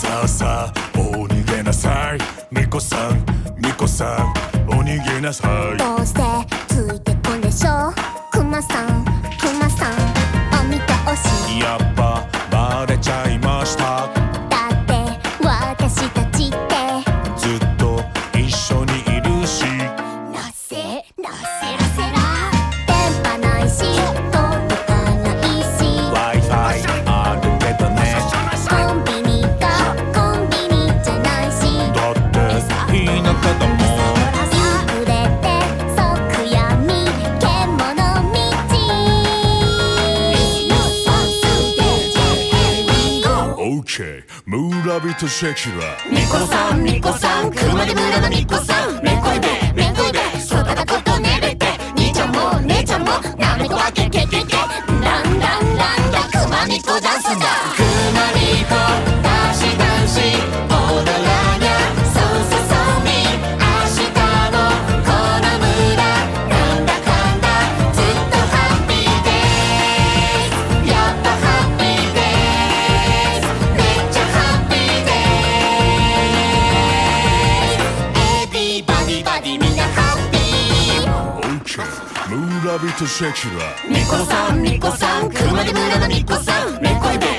さあさあお逃げなさいみこさんみこさんお逃げなさい。 どうしてついてこんでしょうクマさんクマさんお見通し。 やっぱバレちゃいました。 だって私たちってずっと一緒にいるし。 なせなせらせら電波ないし届かないし Wi-Fi あるけどね。 コンビニがコンビニじゃないしだって田舎だもん。 隠れて即闇獣道 OK 村人シェキラ。 みこさんみこさん熊手村のみこさんめんこいべめんこいべそばだことねれて兄ちゃんも姉ちゃんもなめこわけけけけランランランラ熊みこダンスだ。熊みこダシダンシ踊らにゃそうそうそうみ明日のこの村なんだかんだずっとハッピーですやっぱハッピーですめっちゃハッピーですエビバディバディみんなハッピー。 OK 村人シェキラ。 みこさんみこさん熊手村のみこさんめんこいべ